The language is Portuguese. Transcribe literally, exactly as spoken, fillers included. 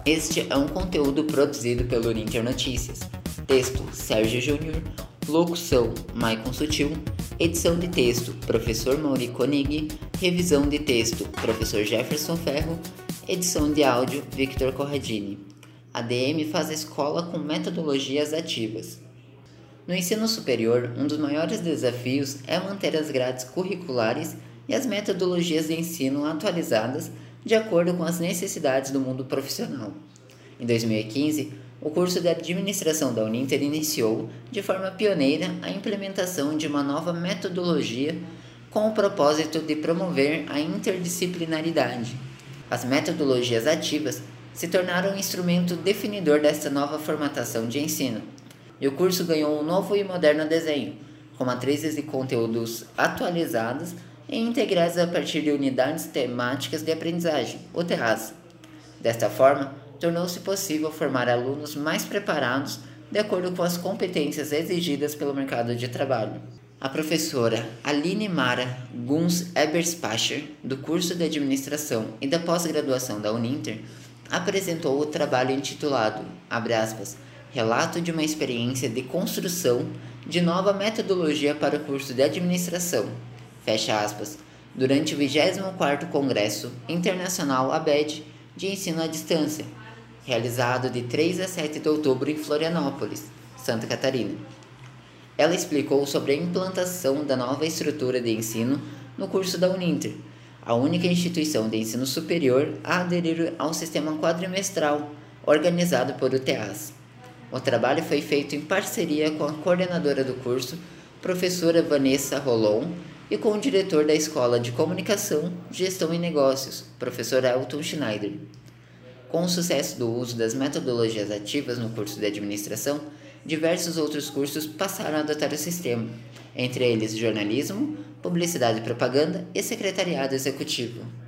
Este é um conteúdo produzido pelo Uninter Notícias. Texto: Sérgio Júnior. Locução: Maicon Sutil. Edição de texto: Professor Mauri Koenig. Revisão de texto: Professor Jefferson Ferro. Edição de áudio: Victor Corradini. A D M faz escola com metodologias ativas. No ensino superior, um dos maiores desafios é manter as grades curriculares e as metodologias de ensino atualizadas de acordo com as necessidades do mundo profissional. Em dois mil e quinze, o curso de administração da Uninter iniciou, de forma pioneira, a implementação de uma nova metodologia com o propósito de promover a interdisciplinaridade. As metodologias ativas se tornaram um instrumento definidor desta nova formatação de ensino, e o curso ganhou um novo e moderno desenho, com matrizes de conteúdos atualizadas e integradas a partir de unidades temáticas de aprendizagem, U T As. Desta forma, tornou-se possível formar alunos mais preparados de acordo com as competências exigidas pelo mercado de trabalho. A professora Aline Mara Guns Eberspacher, do curso de Administração e da pós-graduação da Uninter, apresentou o trabalho intitulado, abre aspas, Relato de uma experiência de construção de nova metodologia para o curso de Administração, fecha aspas, durante o vigésimo quarto Congresso Internacional A B E D de Ensino à Distância, realizado de três a sete de outubro em Florianópolis, Santa Catarina. Ela explicou sobre a implantação da nova estrutura de ensino no curso da Uninter, a única instituição de ensino superior a aderir ao sistema quadrimestral organizado por U T As. O trabalho foi feito em parceria com a coordenadora do curso, professora Vanessa Rolon, e com o diretor da Escola de Comunicação, Gestão e Negócios, professor Elton Schneider. Com o sucesso do uso das metodologias ativas no curso de administração, diversos outros cursos passaram a adotar o sistema, entre eles jornalismo, publicidade e propaganda e secretariado executivo.